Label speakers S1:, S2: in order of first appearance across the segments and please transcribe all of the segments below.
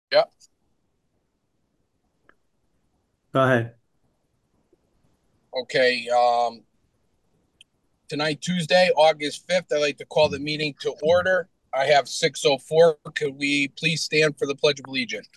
S1: Yeah.
S2: Go ahead.
S1: Okay. Tonight, Tuesday, August 5th, I'd like to call the meeting to order. I have 6:04. Could we please stand for the Pledge of Allegiance?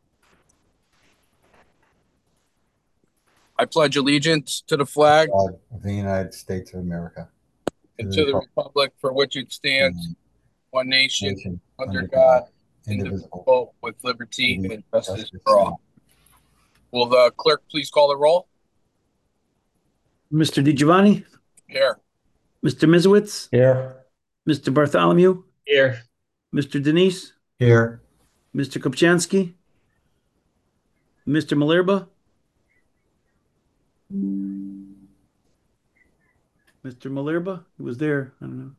S1: I pledge allegiance to the flag
S3: God of the United States of America, to
S1: and
S3: the
S1: to the
S3: republic,
S1: republic for which it stands, one nation,
S3: nation
S1: under
S3: under God,
S1: God,
S3: indivisible,
S1: indivisible, with liberty
S3: with
S1: and justice
S3: justice
S1: for
S3: and
S1: all. Will the clerk please call the roll?
S2: Mr. DiGiovanni,
S1: Here.
S2: Mr. Mizowitz,
S4: Here.
S2: Mr. Bartholomew,
S4: Here.
S2: Mr. Denise,
S3: here.
S2: Mr. Kopchansky, Mr. Malerba, Mr. Malerba, he was there. I don't know.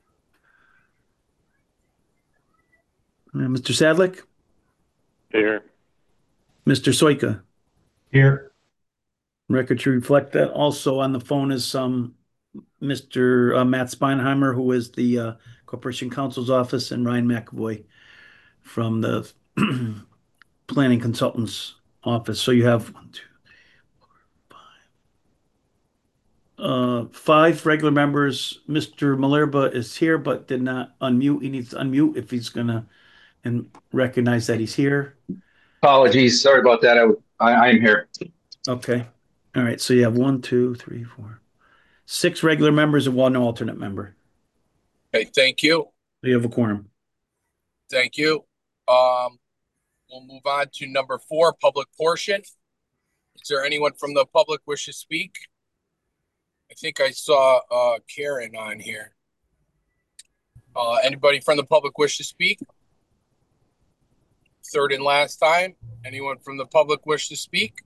S2: Mr. Sadlik,
S4: Here.
S2: Mr. Soika.
S4: Here.
S2: Record to reflect that. Also on the phone is Mr. Matt Speinheimer, who is the Corporation Counsel's Office, and Ryan McAvoy from the Planning Consultant's Office. So you have one, two, five regular members. Mr. Malerba is here but did not unmute. He needs to unmute if he's gonna and recognize that he's here.
S5: Apologies. Sorry about that. I am here.
S2: Okay. All right. So you have one, two, three, four, six regular members and one alternate member.
S1: Okay, thank you.
S2: So you have a quorum.
S1: Thank you. We'll move on to number 4, public portion. Is there anyone from the public wish to speak? I think I saw Karen on here. Anybody from the public wish to speak? Third and last time. Anyone from the public wish to speak?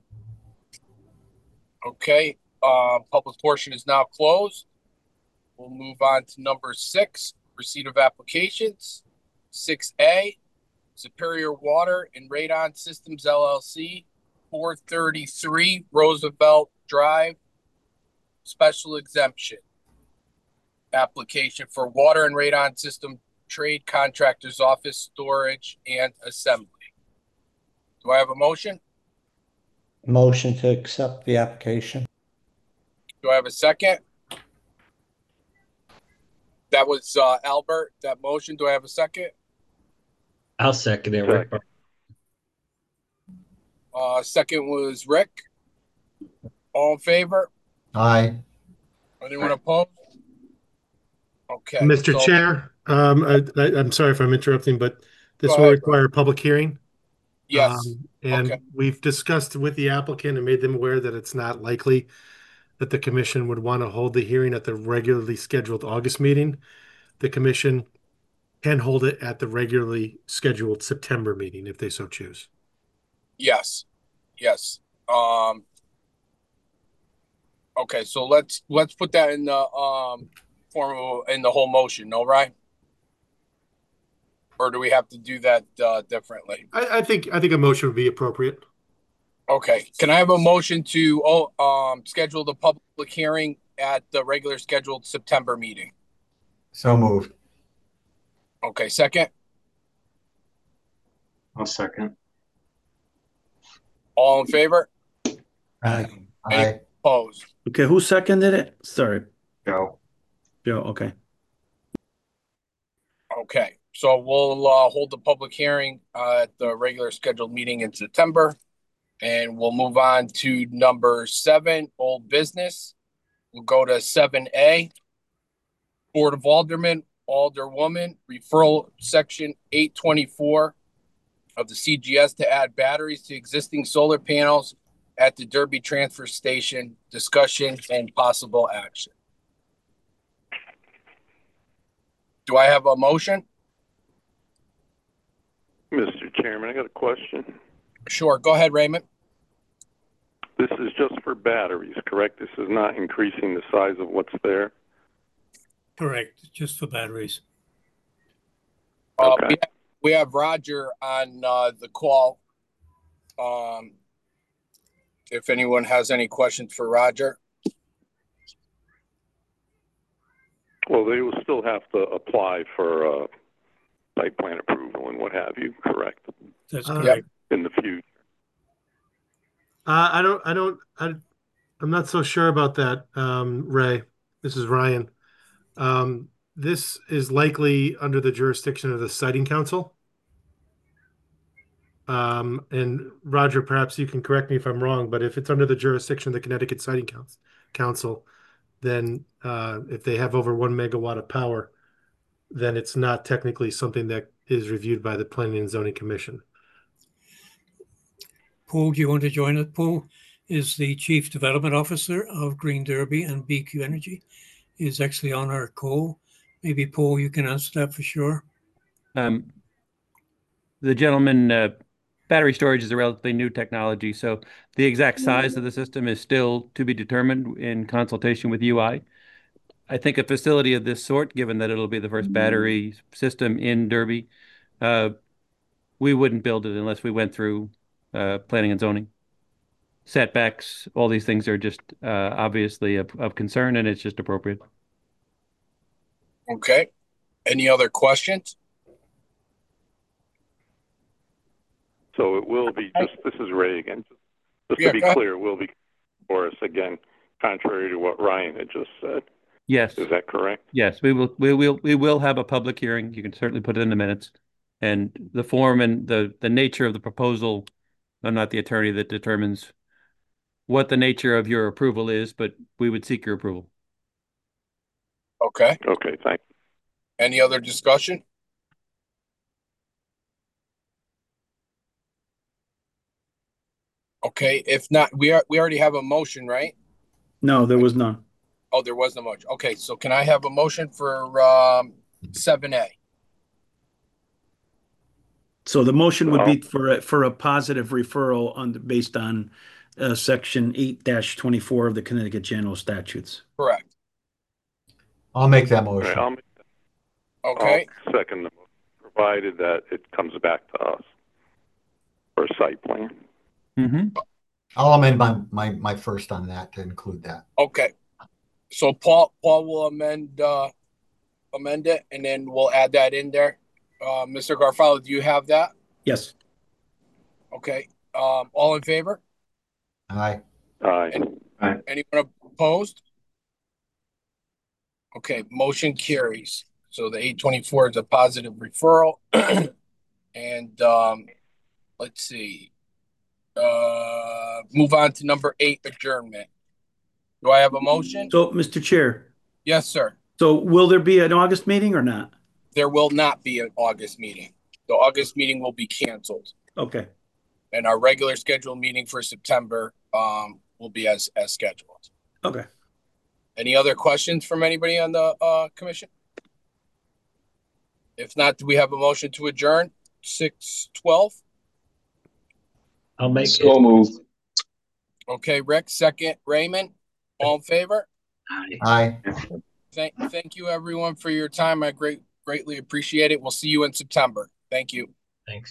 S1: Okay. Public portion is now closed. We'll move on to number 6, receipt of applications. 6A, Superior Water and Radon Systems LLC, 433 Roosevelt Drive, special exemption. Application for water and radon system trade contractor's office storage and assembly. Do I have a motion?
S4: Motion to accept the application.
S1: Do I have a second? That was Albert, that motion. Do I have a second?
S6: I'll second it, Rick.
S1: Second was Rick. All in favor?
S3: Aye.
S1: Anyone opposed? Okay.
S7: Mr. Chair, I'm sorry if I'm interrupting, but this
S1: Go
S7: will
S1: ahead,
S7: require a public hearing.
S1: Yes.
S7: And
S1: Okay.
S7: we've discussed with the applicant and made them aware that it's not likely that the commission would want to hold the hearing at the regularly scheduled August meeting. The commission can hold it at the regularly scheduled September meeting if they so choose.
S1: Yes. Yes. Okay, so let's put that in the form of in the whole motion, no, right? Or do we have to do that differently?
S7: I think a motion would be appropriate.
S1: Okay, can I have a motion to schedule the public hearing at the regular scheduled September meeting?
S3: So moved.
S1: Okay, second.
S4: I'll second.
S1: All in favor?
S4: Aye.
S3: Aye.
S1: Opposed?
S2: Okay, who seconded it? Sorry,
S4: Joe.
S2: Joe. Okay.
S1: Okay, so we'll hold the public hearing at the regular scheduled meeting in September, and we'll move on to number 7, old business. We'll go to 7A, Board of Aldermen, Alderwoman, referral section 824 of the CGS to add batteries to existing solar panels at the Derby Transfer Station, discussion and possible action. Do I have a motion?
S8: Mr. Chairman, I got a question.
S1: Sure, go ahead, Raymond.
S8: This is just for batteries, correct? This is not increasing the size of what's there?
S9: Correct, just for batteries.
S8: Okay.
S1: We have Roger on the call. If anyone has any questions for Roger.
S8: Well, they will still have to apply for site plan approval demo and what have you, correct?
S9: That's
S7: Yep.
S9: correct.
S8: In the future.
S7: I'm not so sure about that, Ray. This is Ryan. This is likely under the jurisdiction of the Siting Council. And Roger, perhaps you can correct me if I'm wrong, but if it's under the jurisdiction of the Connecticut Siting Council, then if they have over 1 megawatt of power, then it's not technically something that is reviewed by the Planning and Zoning Commission.
S9: Paul, do you want to join us? Paul is the Chief Development Officer of Green Derby and BQ Energy. He's actually on our call. Maybe, Paul, you can answer that for sure.
S10: The gentleman, battery storage is a relatively new technology, so the exact size of the system is still to be determined in consultation with UI. I think a facility of this sort, given that it'll be the first battery system in Derby, we wouldn't build it unless we went through planning and zoning. Setbacks, all these things are just obviously of concern, and it's just appropriate.
S1: Okay. Any other questions?
S8: So it will be just, this is Ray again. Just
S1: Yeah,
S8: to be
S1: go ahead.
S8: clear, it will be for us again, contrary to what Ryan had just said.
S10: Yes.
S8: Is that correct?
S10: Yes, we will have a public hearing. You can certainly put it in the minutes. And the form and the nature of the proposal, I'm not the attorney that determines what the nature of your approval is, but we would seek your approval.
S1: Okay.
S8: Okay, thank you.
S1: Any other discussion? Okay, if not, we already have a motion, right?
S2: No, there was none.
S1: Oh, there was no motion. Okay, so can I have a motion for 7A?
S2: So the motion would be for a positive referral based on section 8-24 of the Connecticut General Statutes.
S1: Correct.
S3: I'll make that
S8: All right,
S3: motion.
S1: Okay.
S8: I'll second the motion, provided that it comes back to us for a site plan.
S10: Mm-hmm.
S3: I'll amend my first on that to include that.
S1: Okay. So Paul will amend it, and then we'll add that in there. Mr. Garofalo, do you have that?
S2: Yes.
S1: Okay. All in favor?
S3: Aye.
S8: Aye.
S1: Anyone opposed? Okay, motion carries. So the 824 is a positive referral. And let's see. Move on to number 8, adjournment. Do I have a motion?
S2: So, Mr. Chair,
S1: Yes, sir.
S2: so will there be an August meeting or not?
S1: There will not be an August meeting. The August meeting will be canceled.
S2: Okay.
S1: And our regular scheduled meeting for September will be as scheduled.
S2: Okay.
S1: Any other questions from anybody on the commission? If not, do we have a motion to adjourn? 6:12.
S6: I'll make
S5: So
S6: it.
S5: move.
S1: Okay, Rick, second. Raymond, all in favor?
S3: Aye.
S1: Thank you everyone for your time. I greatly appreciate it. We'll see you in September. Thank you.